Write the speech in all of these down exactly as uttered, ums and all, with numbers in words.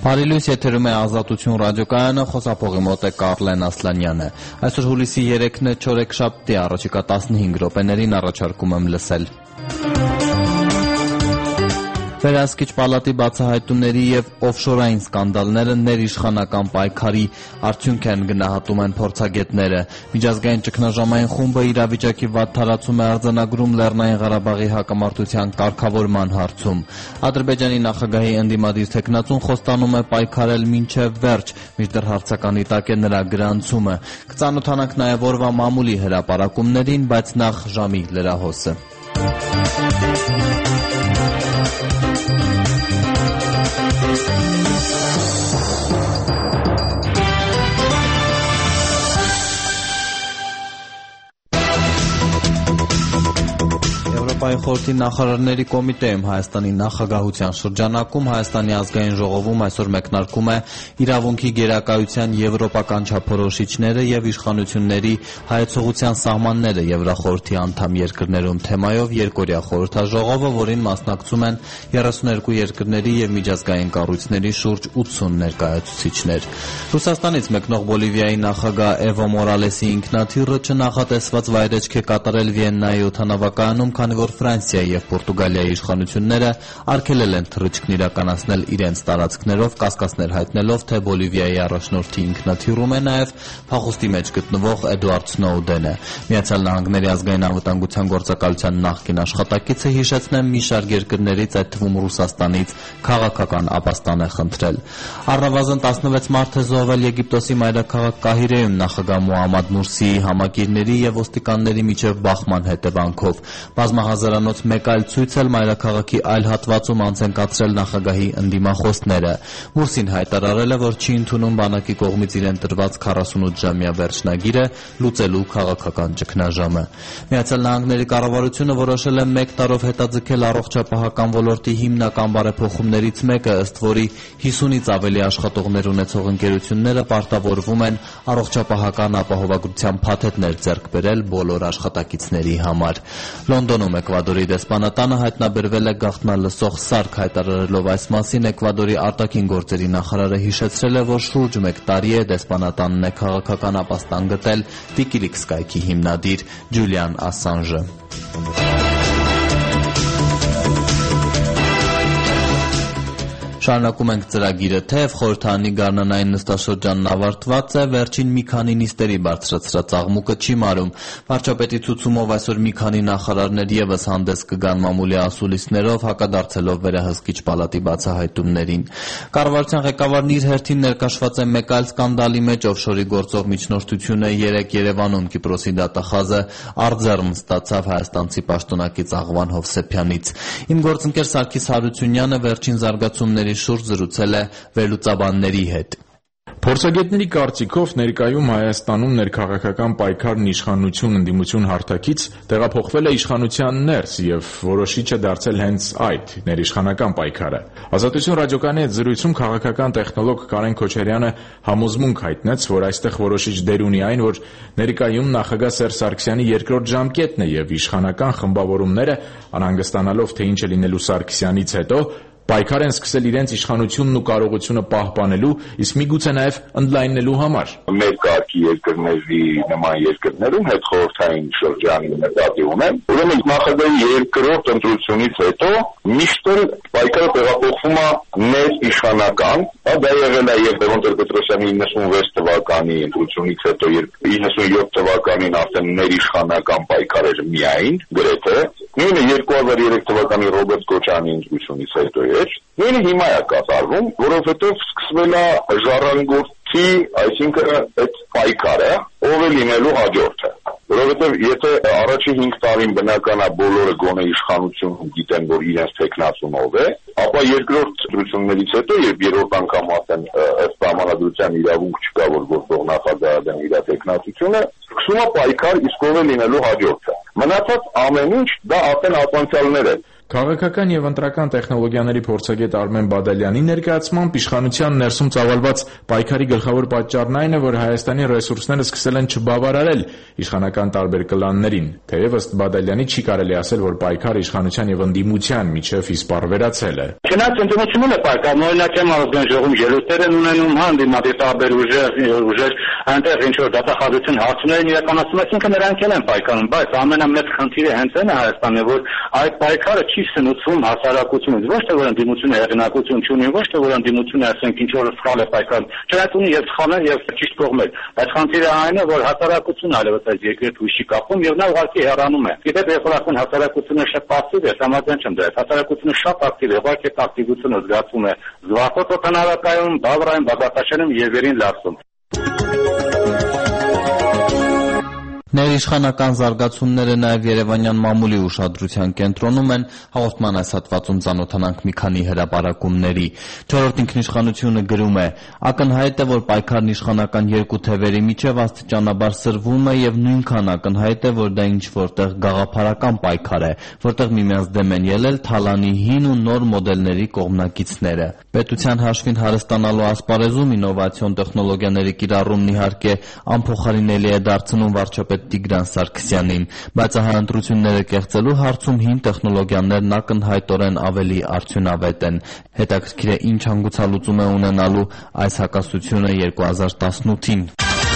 Բարելույս, եթերում է Ազատություն ռադիոկայանը, խոսափողի մոտ է Կարլեն Ասլանյանը։ Այսօր հուլիսի երեքն է, չորեքշաբթի, առաջիկա տասնհինգ րոպեներին առաջարկում եմ լսել։ Վերահսկիչ պալատի բացահայտումների և օֆշորային սկանդալները ներիշխանական պայքարի արդյունք են, գնահատում են փորձագետները։ Միջազգային ճգնաժամային խումբը իրավիճակի վատ թարացում է արձանագրում Լեռնային Ղարաբաղի հակամարտության կարգավորման հարցում։ Ադրբեջանի նախագահի ընդդիմադիր թեկնածուն խոստանում է պայքարել մինչև վերջ, մինչդեռ հարցականի տակ է նրա գրանցումը։ Կծանոթանանք նաև օրվա մամուլի հրապարակումներին, բայց նախ ժամի լրահոսը։ Եվրոպայի խորհրդի նախարարների կոմիտեում Հայաստանի նախագահության շրջանակում Հայաստանի ազգային ժողովում այսօր մեկնարկում է իրավունքի գերակայության եվրոպական չափորոշիչները և իշխանությունների հայեցողության սահմանները Եվրախորհրդի անդամ երկրներում թեմայով երկօրյա խորհրդաժողովը, որին մասնակցում են երեսուներկու երկրների և միջազգային կառույցների շուրջ ութսուն ներկայացուցիչներ։ Ռուսաստանից մեկնող Բոլիվիայի նախագահ Էվո Մորալեսի ինքնաթիռը չնախատեսված վայրէջք է կատարել Վիեննայի օդանավակայանում, քանի որ Ֆրանսիայի և Պորտուգալիայի իշխանությունները արգելել են թռիչքն իրականացնել իրենց տարածքներով, կասկածներ հայտնելով, թե Բոլիվիայի առաջնորդի ինքնաթիռում է նաև փախուստի մեջ գտնվող Էդուարդ Սնոուդենը։ Միացյալ Նահանգների ազգային անվտանգության գործակալության նախկին աշխատակիցը, հիշեցնեմ, մի շարք երկրներից, այդ թվում Ռուսաստանից, քաղաքական ապաստան է խնդրել։ Առնվազն տասնվեց մարդ է զոհվել Եգիպտոսի մայրաքաղաք Կահիրեում նախագահ Մոհամմադ Մուրսիի համակիրների և ոստիկանների միջև բախման հետևանքով։ Բազմահազարանոց մեկ այլ ցույց էլ մայրաքաղաքի այլ հատվածում անց են կացրել նախագահի ընդդիմախոսները։ Մուրսին հայտարարել է, որ չի ընդունում բանակի կողմից իրեն տրված քառասունութ-ժամյա վերջնագիրը լուծելու քաղաքական ճգնաժամը։ Միացյալ Նահանգների կառավարությունը որոշել է մեկ տարով հետաձգել առողջապահական ոլորտի հիմնական բարեփոխումներից մեկը, ըստ որի հիսունից ավելի աշխատողներ ունեցող ընկերությունները պարտավորվում են առողջապահական ապահովագրության փաթեթներ ձեռք բերել բոլոր աշխատակիցների համար։ Լոնդոնում Էկվադորի դեսպանատանը հայտնաբերվել է գաղտնալսող սարք, հայտարարելով այս մասին Էկվադորի արտաքին գործերի նախարարը հիշեցրել է, որ շուրջ մեկ տարի է դեսպանատանն է քաղաքական ապաստան գտել Wikileaks կայքի հիմնադիր Ջուլիան Ասանժը։ Շարունակում ենք ծրագիրը, թեև խորհրդարանի գարնանային նստաշրջանն ավարտված է, վերջին մի քանի նիստերի բարձրացրած աղմուկը չի մարում։ Վարչապետի ցուցումով այսօր մի քանի նախարարներ ևս հանդես կգան մամուլի ասուլիսներով, հակադարձելով վերահսկիչ պալատի բացահայտումներին։ Կառավարության ղեկավարն իր հերթին ներկաշված է մեկ այլ սկանդալի մեջ, օֆշորի գործող միջնորդությունը երեկ Երևանում Կիպրոսի դատախազը արձեռն ստացավ հայաստանցի պաշտոնակից Աղվան Հովսեփյանից։ Իմ գործընկեր Սարգիս Հարությունյանը վերջին զարգացումների շուրջ զրուցել է վերլուծաբանների հետ։ Փորձագետների կարծիքով ներկայում Հայաստանում ներքաղաքական պայքարն իշխանություն ընդդիմություն հարթակից տեղափոխվել է իշխանության ներս եւ որոշիչը դարձել հենց այդ ներիշխանական պայքարը։ Ազատություն ռադիոկայանի հետ զրույցում քաղաքական տեխնոլոգ Կարեն Քոչարյանը համոզմունք հայտնեց, որ այստեղ որոշիչ դեր ունի այն, որ ներկայում նախագահ Սերժ Սարգսյանի երկրորդ ժամկետն է եւ իշխանական խմբավորումները անհանգստանալով, թե ինչ է լինելու Սարգսյանից հետո, պայքար են սկսել իրենց իշխանությունն ու կարողությունը պահպանելու, իսկ միգուցե նաև ընդլայնելու համար։ Մեր կարգի երկրների նման երկրներում հետխորհրդային շրջանի նկատի ունեմ, ուրեմն նախագահի երկրորդ ընտրությունից հետո միշտ էլ պայքարը տեղափոխվում է ներիշխանական, դա եղել է եւ Լևոն Տեր-Պետրոսյանի իննսունվեց թվականի ընտրությունից հետո, երբ իննսունյոթ թվականին արդեն ներիշխանական պայքար էր միայն, գրեթե, նույնը երկու հազար երեք թվականի Ռոբերտ Քոչարյանի ընտրությունից հետո էր, նույնը հիմա է կատարվում, որովհետև սկսվել է ժառանգորդի, այսինքն այդ պայքարը, ով է լինելու հաջորդը։ Որովհետև եթե առաջին հինգ տարին բնական է բոլորը գոնե իշխանությունում գիտեն, որ իրենց թեկնածուն ով է, ապա երկրորդ ընտրություններից հետո, երբ երրորդ անգամ ասեն ըստ համանadrության իրավունք չկա, որ գործող նախագահը դեմ իր թեկնածությունը, սկսում է պայքար, իսկ ով է լինելու հաջորդը։ Մնացած ամեն ինչ դա արդեն ապանցյալներ են։ Քաղաքական եւ ընտրական տեխնոլոգիաների փորձագետ Արմեն Բադալյանի ներկայացմամբ իշխանության ներսում ծավալված պայքարի գլխավոր պատճառն այն է, որ Հայաստանի ռեսուրսները սկսել են չբավարարել իշխանական տարբեր կլաններին, թեև ըստ Բադալյանի չի կարելի ասել, որ պայքարը իշխանության եւ ընդդիմության միջև իսպառ վերացել է։ Չնայած ընդդիմությունը պայքարում, օրինակ եմ ազգային ժողովում ելույթներ են ունենում, հա ընդդիմադիր տարբեր ուժեր, ուժեր այնտեղ ինչ որ դատախազության հարցներ են իրականացնում, այսինքն նրանք են պայքարում, բայց ամենամեծ խնդիրը հենց այն է Հայաստանի, որ այդ պայքարը չի սնուցվում հասարակությունից, ոչ թե որ ընդդիմությունը հեղինակություն չունի, ոչ թե որ ընդդիմությունը ասենք ինչ որ սխալ է պայքարում, չնայած ունի եւ սխալներ եւ ճիշտ կողմեր, բայց խնդիրը այն է, որ հասարակությունն այլևս այս երկրի հույսի կապում եւ նա ուղղակի հեռանում է։ Գիտեք, երբ որ հասարակությունը շատ պասիվ է, համաձայն չեմ դրա, հասարակությունը շատ ակտիվ է, ուղղակի այդ ակտիվությունը զգացում է զվարթոտ օդանավակայում, բավարարային բաղկացաշարում եւ վերին լարսում։ Ներիշխանական զարգացումները նաև Երևանյան մամուլի ուշադրության կենտրոնում են, հաղորդման այս հատվածում ծանոթանանք մի քանի հրապարակումների։ Չորրորդ ինքնիշխանությունը գրում է. ակնհայտ է, որ պայքարն իշխանական երկու թևերի միջև աստիճանաբար սրվում է եւ նույնքան ակնհայտ է, որ դա ինչ-որտեղ գաղափարական պայքար է, որտեղ միմյանց դեմ են ելել թալանի հին ու նոր մոդելների կողմնակիցները։ Պետության հաշվին հարստանալու ասպարեզում ինովացիոն տեխնոլոգիաների կիրառումն իհարկե անփոխարինելի է դարձնում վարչապետ Տիգրան Սարգսյանին, բայց ահա ընտրությունները կեղծելու հարցում հին տեխնոլոգիաներն ակնհայտորեն ավելի արդյունավետ են։ Հետաքրքիր է ինչ հանգուցալուծում է ունենալու այս հակասությունը երկու հազար տասնութին։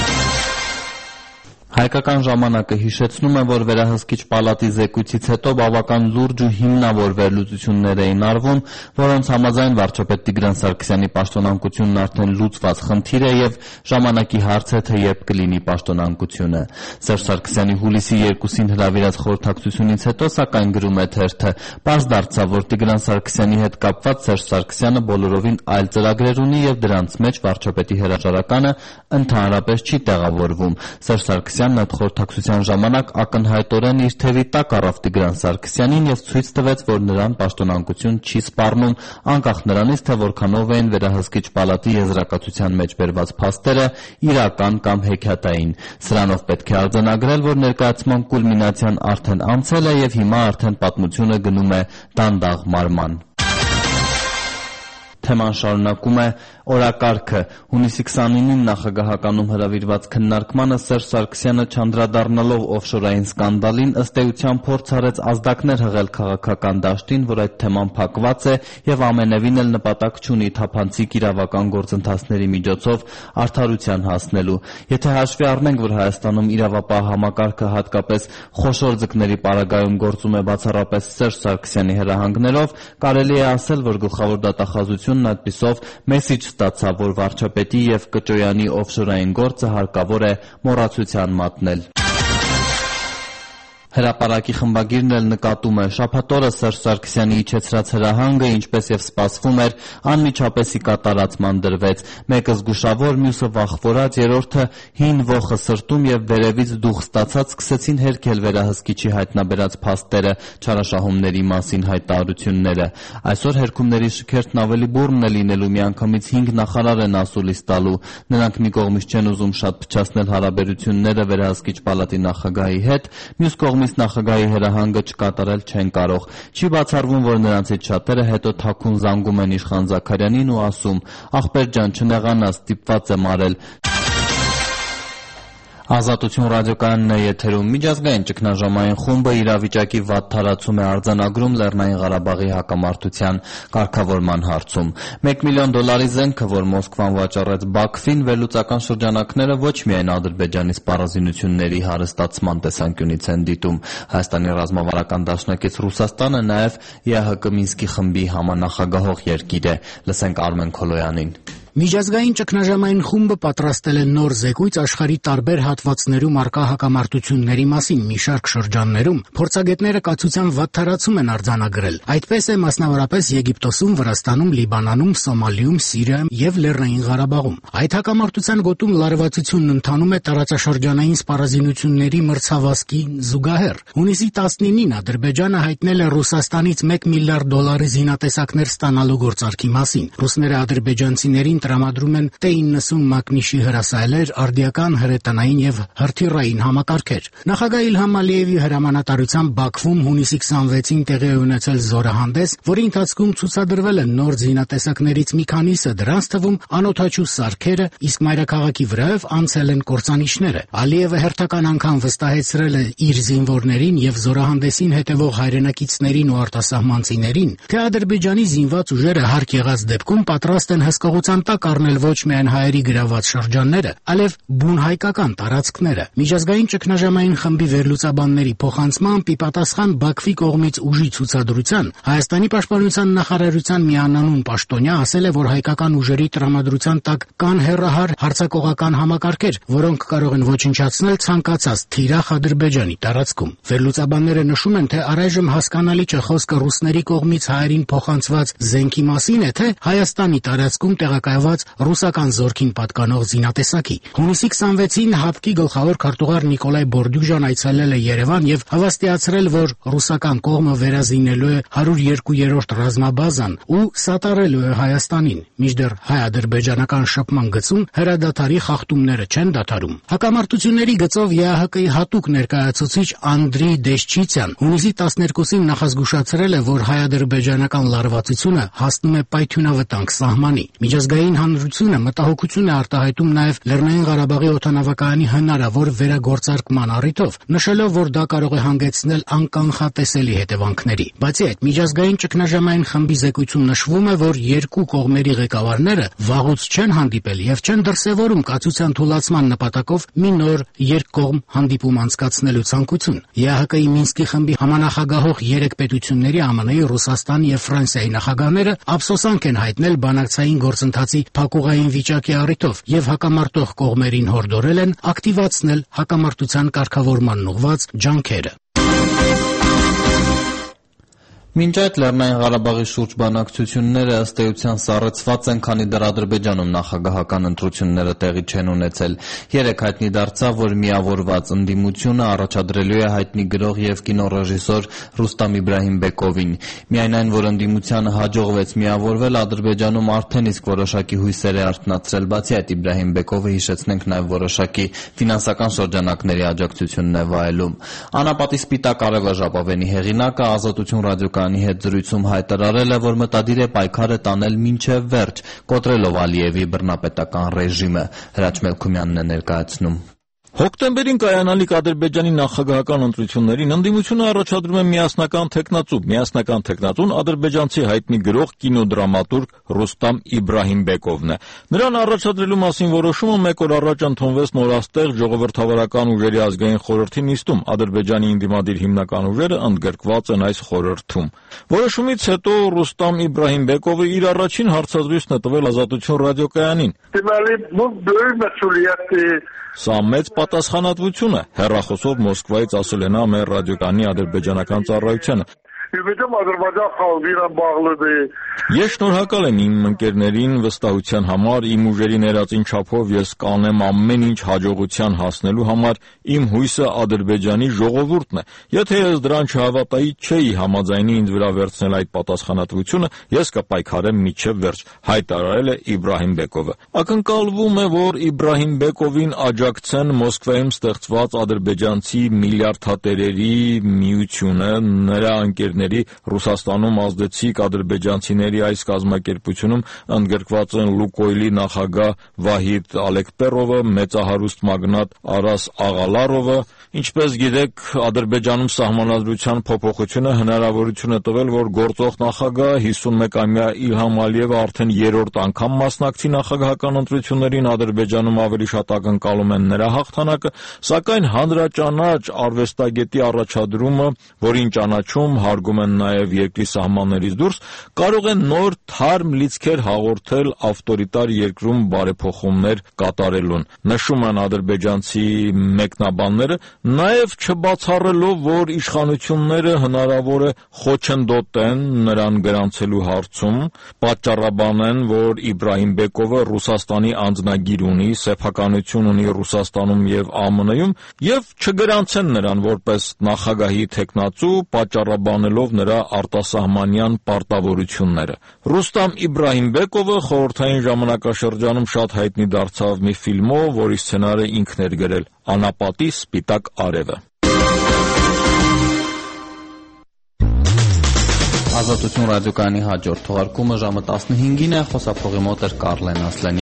Հայկական ժամանակը հիշեցնում է, որ վերահսկիչ պալատի զեկույցից հետո բավական լուրջ ու հիմնավոր վերլուծություններ էին արվում, որոնց համաձայն վարչապետ Տիգրան Սարգսյանի պաշտոնանկությունն արդեն լուծված խնդիր է եւ ժամանակի հարց է, թե երբ կլինի պաշտոնանկությունը։ Սերժ Սարգսյանի հուլիսի երկուսին հրավիրած խորհրդակցությունից հետո, սակայն գրում է թերթը, պարզ դարձավ, որ Տիգրան Սարգսյանի հետ կապված Սերժ Սարգսյանը բոլորովին այլ ծրագրեր ունի եւ դրանց մեջ վարչապետի հրաժարականը ընդհանրապես չի տեղավորվում։ Սերժ Սարգսյանն այդ խորհրդակցության ժամանակ ակնհայտորեն իր թևի տակ առավ Տիգրան Սարգսյանին եւ ցույց տվեց, որ նրան պաշտոնանկություն չի սպառնում, անկախ նրանից, թե որքանով էին վերահսկիչ պալատի եզրակացության մեջ բերված փաստերը իրական կամ հեքիաթային։ Սրանով պետք է արձանագրել, որ ներկայացման կուլմինացիան արդեն անցել է եւ հիմա արդեն պատմությունը գնում է դանդաղ մարման։ Թեման շարունակում է օրակարգը։ Հունիսի քսանինին նախագահականում հրավիրված քննարկմանը Սերժ Սարգսյանը չանդրադառնալով օֆշորային սկանդալին ըստ էության փորձ արեց ազդակներ հղել քաղաքական դաշտին, որ այդ թեման փակված է եւ ամենևին էլ նպատակ չունի թափանցիկ իրավական գործընթացների միջոցով արդարության հասնելու։ Եթե հաշվի առնենք, որ Հայաստանում իրավապահ համակարգը հատկապես խոշոր ձկների պարագայում գործում է բացառապես Սերժ Սարգսյանի հրահանգներով, կարելի է ասել, որ գլխավոր դատախազությունը այդպիսով մեսիջ ստացավ, որ վարչապետի եւ Կճոյանի օֆշորային գործը հարկավոր է մոռացության մատնել։ Հրապարակի խմբագիրն էլ նկատում է. շաբաթ օրը Սերժ Սարգսյանի իջեցրած հրահանգը, ինչպես եւ սպասվում էր, անմիջապես կատարածման դրվեց։ Մեկը զգուշավոր, մյուսը վախվորած, երրորդը հին ոխը սրտում եւ վերևից դուխ ստացած սկսեցին հերքել վերահսկիչի հայտնաբերած փաստերը, չարաշահումների մասին հայտարարությունները։ Այսօր հերքումների շքերթն ավելի բուռն է լինելու, միանգամից հինգ նախարար են ասուլիս տալու։ Նրանք մի կողմից չեն ուզում շատ փչացնել հարաբերությունները վերահսկիչ պալատի նախագահի հետ, մյուս կողմից նախագահի հրահանգը չկատարել չեն կարող։ Չի բացառվում, որ նրանցից շատերը հետո թաքուն զանգում են Իշխան Զաքարյանին ու ասում. «Ախպեր ջան, չնեղանաս, ստիպված եմ արել»։ Ազատություն ռադիոկայանն է եթերում։ Միջազգային ճգնաժամային խումբը իրավիճակի վատ թարացում է արձանագրում Լեռնային Ղարաբաղի հակամարտության կարգավորման հարցում։ մեկ միլիոն դոլարի զենքը, որ Մոսկվան վաճառեց Բաքվին, վերլուծական շրջանակները ոչ միայն Ադրբեջանի սպառազինությունների հարստացման տեսանկյունից են դիտում։ Հայաստանի ռազմավարական դաշնակից Ռուսաստանը նաև ի ա հա կը Մինսկի խմբի համանախագահող երկիր է։ Լսենք Արմեն Քոլոյանին։ Միջազգային ճգնաժամային խումբը պատրաստել է նոր զեկույց աշխարհի տարբեր հատվածներում առկա հակամարտությունների մասին մի շարք շրջաններում։ Փորձագետները կացության վատ թարացում են արձանագրել։ Այդպես է մասնավորապես Եգիպտոսում, Վրաստանում, Լիբանանում, Սոմալիում, Սիրիայում եւ Լեռնային Ղարաբաղում։ Այդ հակամարտության գոտում լարվածությունն ընթանում է տարածաշրջանային սպառազինությունների մրցավազքի զուգահեռ։ Հունիսի տասնինին Ադրբեջանը հայտնել է Ռուսաստանից մեկ միլիարդ դոլարի զինատեսակներ ստանալու գործարքի մասին։ Ռուսները ադրբեջանցիներին տրամադրում են Տե իննսուն մակնիշի հրասայլեր, արդիական հրետանային եւ հրթիռային համակարգեր։ Նախագահ Իլհամ Ալիևի հրամանատարությամբ Բաքվում հունիսի քսանվեցին տեղի է ունեցել զորահանդես, որի ընթացքում ցուցադրվել են նոր զինատեսակներից մի քանիսը, դրանց թվում անօդաչու սարքերը, իսկ մայրաքաղաքի վրայով անցել են կործանիչները։ Ալիևը հերթական անգամ վստահեցրել է իր զինվորներին եւ զորահանդեսին հետևող հայրենակիցներին ու արտասահմանցիներին, թե Ադրբեջանի զինված ուժերը հարկ եղած դեպքում պատրաստ են հսկողության տակ առնել ոչ միայն հայերի գրաված շրջանները, այլև բուն հայկական տարածքները։ Միջազգային ճգնաժամային խմբի վերլուծաբանների փոխանցմամբ ի պատասխան Բաքվի կողմից ուժի ցուցադրության Հայաստանի պաշտպանության նախարարության միանանուն պաշտոնյա ասել է, որ հայկական ուժերի տրամադրության տակ կան հեռահար հարձակողական համակարգեր, որոնք կարող են ոչնչացնել ցանկացած թիրախ Ադրբեջանի տարածքում։ Վերլուծաբանները նշում են, թե առայժմ հասկանալի չէ խոսքը ռուսների կողմից հայերին փոխանցված զենքի մասին է, թե Հայաստանի տարածքում տեղակայված ռուսական զորքին պատկանող զինատեսակի։ Հունիսի քսանվեցին ՀԱՊԿ-ի գլխավոր քարտուղար Նիկոլայ Բորդյուժան այցելել է Երևան եւ հավաստիացրել, որ ռուսական կողմը վերազինելու է հարյուր երկու-րդ ռազմաբազան ու սատարելու է Հայաստանին, մինչդեռ հայ-ադրբեջանական շփման գծում հրադադարի խախտումները չեն դադարում։ Հակամարտությունների գծով ԵԱՀԿ-ի հատուկ ներկայացուցիչ Անդրեյ Դեշչիցյան հունիսի տասներկուսին նախազգուշացրել է, որ հայ-ադրբեջանական լարվածությունը հասնում է պայթյունավտանգ սահմանի։ Միջազգային հանրությունը մտահոգություն է արտահայտում նաև Լեռնային Ղարաբաղի օդանավակայանի հնարավոր վերագործարկման առիթով, նշելով, որ դա կարող է հանգեցնել անկանխատեսելի հետևանքների։ Բացի այդ, միջազգային ճգնաժամային խմբի զեկույցում նշվում է, որ երկու կողմերի ղեկավարները վաղուց չեն հանդիպել եւ չեն դրսեւորում կացության թուլացման նպատակով մի նոր երկկողմ հանդիպում անցկացնելու ցանկություն։ ԵԱՀԿ-ի Մինսկի խմբի համանախագահող երեք պետությունների ԱՄՆ-ի, Ռուսաստանի եւ Ֆրանսիայի նախագահները ափսոսանք են հայտնել բանակցային գործընթացի փակուղային վիճակի առիթով եւ հակամարտող կողմերին հորդորել են ակտիվացնել հակամարտության կարգավորմանն ուղղված ջանքերը։ Մինչ այդ Լեռնային Ղարաբաղի շուրջ բանակցությունները ըստ էության սառեցված են, քանի դեռ Ադրբեջանում նախագահական ընտրությունները տեղի չեն ունեցել։ Երեկ հայտնի դարձավ, որ միավորված ընդդիմությունը առաջադրելու է հայտնի գրող եւ կինոռեժիսոր Ռուստամ Իբրահիմբեկովին։ Միայն այն, որ ընդդիմությանը հաջողվեց միավորվել, Ադրբեջանում արդեն իսկ որոշակի հույսեր է արթնացրել։ Բացի այդ, Իբրահիմբեկովը, հիշեցնենք, նաեւ որոշակի ֆինանսական շրջանակների աջակցությունն է վայելում։ Անապատի Սպիտակ արևը ժապավենի հեղինակը Ազատություն ռադիոկայանի հետ զրույցում հայտարարել է, որ մտադիր է պայքարը տանել մինչև վերջ, կոտրելով Ալիևի բռնապետական ռեժիմը։ Հրաչ Մելքումյանն է ներկայացնում։ Հոկտեմբերին կայանալիք Ադրբեջանի նախագահական ընտրություններին ընդդիմությունը առաջադրում է միասնական թեկնածու։ Միասնական թեկնածուն ադրբեջանցի հայտնի գրող, կինոդրամատուրգ Ռուստամ Իբրահիմբեկովն է։ Նրան առաջադրելու մասին որոշումը մեկ օր առաջ ընդունվեց նորաստեղծ ժողովրդավարական ուժերի ազգային խորհրդի նիստում։ Ադրբեջանի ընդդիմադիր հիմնական ուժերը ընդգրկված են այս խորհրդում։ Որոշումից հետո Ռուստամ Իբրահիմբեկովը իր առաջին հարցազրույցն է տվել Ազատություն ռադիոկայանին։ Սա մեծ պատասխանատվություն է, հեռախոսով Մոսկվայից ասել է նա մեր ռադիոկայանի ադրբեջանական ծառայությանը։ Ես շնորհակալ եմ իմ ընկերներին վստահության համար, իմ ուժերի ներածին չափով ես կանեմ ամեն ինչ հաջողության հասնելու համար, իմ հույսը Ադրբեջանի ժողովուրդն է։ Եթե ես դրան չհավատայի, չէի համաձայնի ինձ վրա վերցնել այդ պատասխանատվությունը, ես կպայքարեմ մինչև վերջ, հայտարարել է Իբրահիմբեկովը։ Ակնկալվում է, որ Իբրահիմբեկովին աջակցեն Մոսկվայում ստեղծված ադրբեջանցի միլիարդատերերի միությունը, նրա ընկերներ Ռուսաստանում ազդեցիկ ադրբեջանցիների այս կազմակերպությունում ընդգրկված են Լուկոյլի նախագահ Վահիդ Ալեկպերովը, մեծահարուստ մագնատ Արաս Աղալարովը։ Ինչպես գիտեք, Ադրբեջանում սահմանադրության փոփոխությունը հնարավորություն է տվել, որ գործող նախագահ հիսունմեկամյա Իլհամ Ալիևը արդեն երրորդ անգամ մասնակցի նախագահական ընտրություններին, Ադրբեջանում ավելի շատ ակնկալում են նրա հաղթանակը, սակայն հանրաճանաչ արվեստագետի առաջադրումը, որին ճանաչում հարգում են նաև երկրի սահմաններից դուրս, կարող են նոր թարմ լիցքեր հաղորդել ավտորիտար երկրում բարեփոխումներ կատարելուն։ Նշում են ադրբեջանցի մեկնաբանները, նաև չբացառելով, որ իշխանությունները հնարավոր է խոչընդոտեն նրան գրանցելու հարցում, պատճառաբանեն, որ Իբրահիմբեկովը Ռուսաստանի անձնագիր ունի, սեփականություն ունի Ռուսաստանում եւ ԱՄՆ-ում, եւ չգրանցեն նրան որպես նախագահի թեկնածու, պատճառաբանելով, ընդունելով նրա արտասահմանյան պարտավորությունները։ Ռուստամ Իբրահիմբեկովը խորհրդային ժամանակաշրջանում շատ հայտնի դարձավ մի ֆիլմով, որի սցենարը ինքն էր գրել՝ «Անապատի սպիտակ արևը»։ Ազատություն ռադիոկայանի հաջորդ թողարկումը ժամը տասնհինգին է, խոսափողի մոտ էր Կարլեն Ասլանյանը։